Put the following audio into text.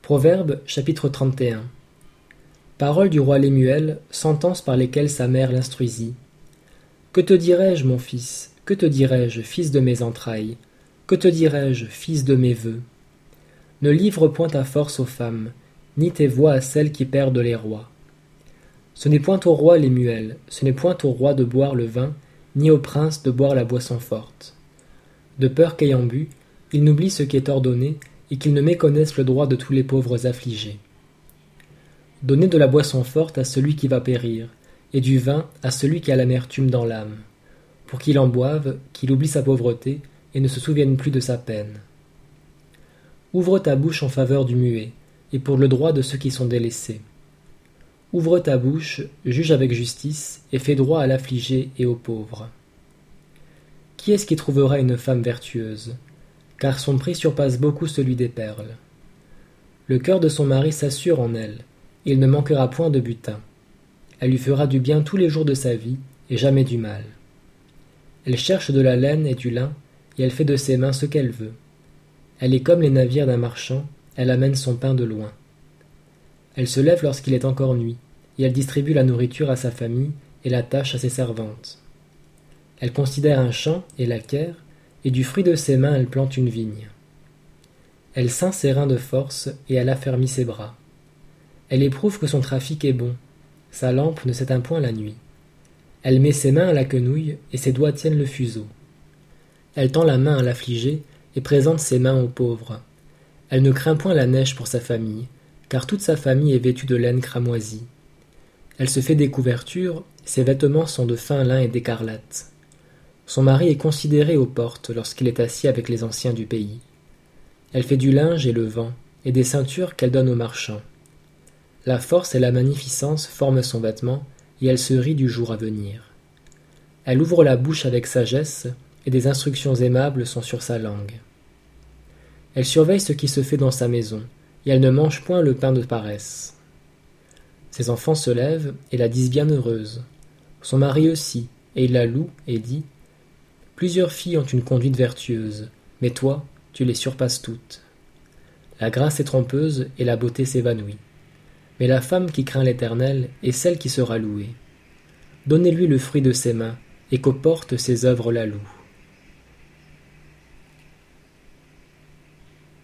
Proverbe chapitre 31. Paroles du roi Lemuel, sentences par lesquelles sa mère l'instruisit. Que te dirai-je, mon fils? Que te dirai-je, fils de mes entrailles? Que te dirai-je, fils de mes vœux? Ne livre point ta force aux femmes, ni tes voix à celles qui perdent les rois. Ce n'est point au roi Lemuel, ce n'est point au roi de boire le vin, ni au prince de boire la boisson forte. De peur qu'ayant bu, il n'oublie ce qui est ordonné, et qu'il ne méconnaisse le droit de tous les pauvres affligés. Donnez de la boisson forte à celui qui va périr, et du vin à celui qui a l'amertume dans l'âme, pour qu'il en boive, qu'il oublie sa pauvreté, et ne se souvienne plus de sa peine. Ouvre ta bouche en faveur du muet, et pour le droit de ceux qui sont délaissés. Ouvre ta bouche, juge avec justice, et fais droit à l'affligé et aux pauvres. Qui est-ce qui trouvera une femme vertueuse? Car son prix surpasse beaucoup celui des perles. Le cœur de son mari s'assure en elle, et il ne manquera point de butin. Elle lui fera du bien tous les jours de sa vie, et jamais du mal. Elle cherche de la laine et du lin, et elle fait de ses mains ce qu'elle veut. Elle est comme les navires d'un marchand, elle amène son pain de loin. Elle se lève lorsqu'il est encore nuit, et elle distribue la nourriture à sa famille et la tâche à ses servantes. Elle considère un champ et l'acquiert, et du fruit de ses mains elle plante une vigne. Elle ceint ses reins de force, et elle affermit ses bras. Elle éprouve que son trafic est bon, sa lampe ne s'éteint point la nuit. Elle met ses mains à la quenouille, et ses doigts tiennent le fuseau. Elle tend la main à l'affligé, et présente ses mains aux pauvres. Elle ne craint point la neige pour sa famille, car toute sa famille est vêtue de laine cramoisie. Elle se fait des couvertures, ses vêtements sont de fin lin et d'écarlate. Son mari est considéré aux portes lorsqu'il est assis avec les anciens du pays. Elle fait du linge et le vend, et des ceintures qu'elle donne aux marchands. La force et la magnificence forment son vêtement, et elle se rit du jour à venir. Elle ouvre la bouche avec sagesse, et des instructions aimables sont sur sa langue. Elle surveille ce qui se fait dans sa maison, et elle ne mange point le pain de paresse. Ses enfants se lèvent et la disent bien heureuse. Son mari aussi, et il la loue et dit « Plusieurs filles ont une conduite vertueuse, mais toi, tu les surpasses toutes. La grâce est trompeuse et la beauté s'évanouit. Mais la femme qui craint l'Éternel est celle qui sera louée. Donnez-lui le fruit de ses mains, et qu'aux portes ses œuvres la louent.